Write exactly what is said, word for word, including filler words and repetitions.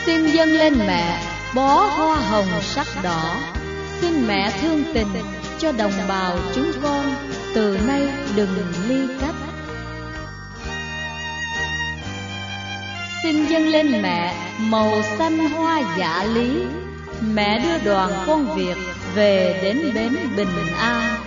Xin dâng lên mẹ bó hoa hồng sắc đỏ. Xin mẹ thương tình cho đồng bào chúng con, từ nay đừng ly cách. Xin dâng lên mẹ màu xanh hoa dạ lý. Mẹ đưa đoàn con Việt về đến bến bình an.